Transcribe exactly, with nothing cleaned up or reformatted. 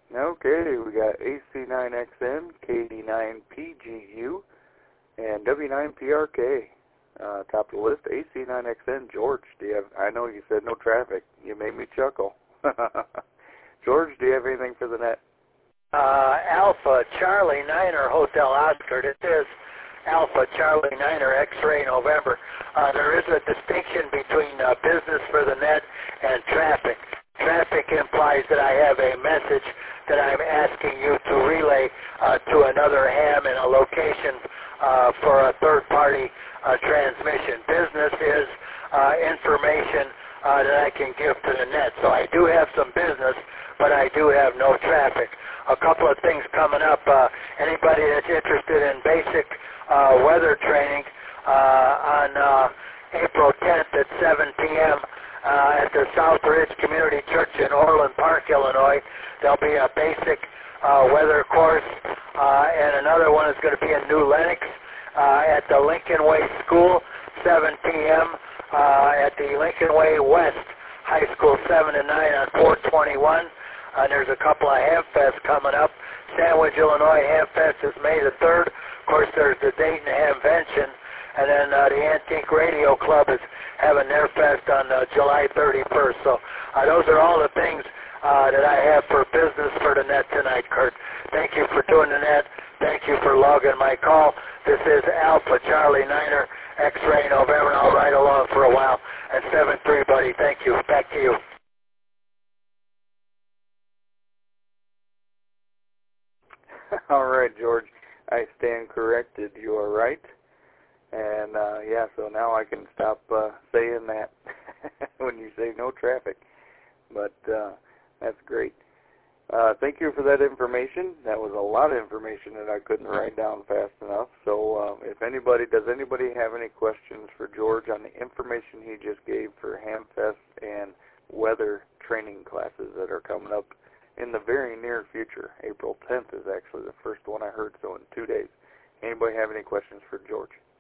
Okay, we got A C nine X M, K D nine P G U, and W nine P R K. Uh, top of the list, A C nine X N. George, do you have, I know you said no traffic. You made me chuckle. George, do you have anything for the net? Uh, Alpha Charlie Niner Hotel Oscar. This is Alpha Charlie Niner X-Ray November. Uh, there is a distinction between uh, business for the net and traffic. Traffic implies that I have a message that I'm asking you to relay uh, to another ham in a location uh, for a third-party uh, transmission. Business is uh, information uh, that I can give to the net. So I do have some business, but I do have no traffic. A couple of things coming up. Uh, anybody that's interested in basic uh, weather training uh, on uh, April tenth at seven p m Uh, at the South Ridge Community Church in Orland Park, Illinois. There'll be a basic uh, weather course, uh, and another one is going to be in New Lenox uh, at the Lincoln Way School, seven p m Uh, at the Lincoln Way West High School, seven to nine on four twenty-one. Uh, there's a couple of Hamfests coming up. Sandwich, Illinois Hamfest is May the third. Of course, there's the Dayton Hamvention. And then uh, the Antique Radio Club is having their fest on uh, July thirty-first. So uh, those are all the things uh, that I have for business for the net tonight, Kurt. Thank you for doing the net. Thank you for logging my call. This is Alpha Charlie Niner, X-Ray November. I'll ride along for a while. And seven three, buddy. Thank you. Back to you. All right, George. I stand corrected. You are right. And, uh, yeah, so now I can stop uh, saying that when you say no traffic. But uh, that's great. Uh, thank you for that information. That was a lot of information that I couldn't write down fast enough. So uh, if anybody, does anybody have any questions for George on the information he just gave for Hamfest and weather training classes that are coming up in the very near future? April tenth is actually the first one I heard, so in two days. Anybody have any questions for George?